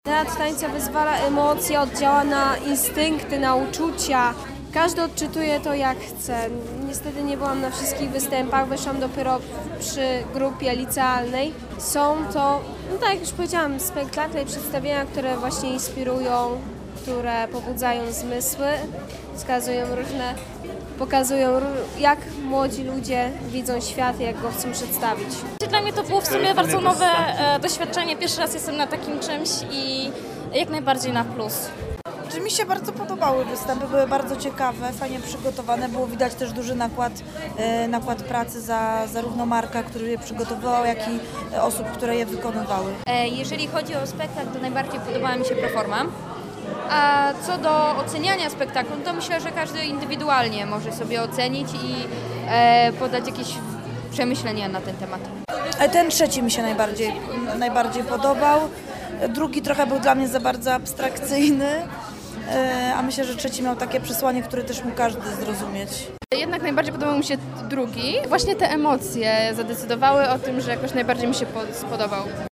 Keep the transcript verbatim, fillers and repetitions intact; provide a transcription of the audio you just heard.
Teatr tańca wyzwala emocje, oddziała na instynkty, na uczucia. Każdy odczytuje to jak chce. Niestety nie byłam na wszystkich występach, wyszłam dopiero przy grupie licealnej. Są to, no tak jak już powiedziałam, spektakle i przedstawienia, które właśnie inspirują, które pobudzają zmysły, wskazują różne, pokazują jak młodzi ludzie widzą świat i jak go chcą przedstawić. Dla mnie to było w sumie bardzo nowe e, doświadczenie. Pierwszy raz jestem na takim czymś i jak najbardziej na plus. Mi się bardzo podobały występy, były bardzo ciekawe, fajnie przygotowane, było widać też duży nakład, e, nakład pracy za zarówno Marka, który je przygotowywał, jak i osób, które je wykonywały. E, jeżeli chodzi o spektakl, to najbardziej podobała mi się performa. A co do oceniania spektaklu, to myślę, że każdy indywidualnie może sobie ocenić i e, podać jakieś przemyślenia na ten temat. Ten trzeci mi się najbardziej, najbardziej podobał, drugi trochę był dla mnie za bardzo abstrakcyjny, a myślę, że trzeci miał takie przesłanie, które też mógł każdy zrozumieć. Jednak najbardziej podobał mi się drugi. Właśnie te emocje zadecydowały o tym, że jakoś najbardziej mi się spodobał.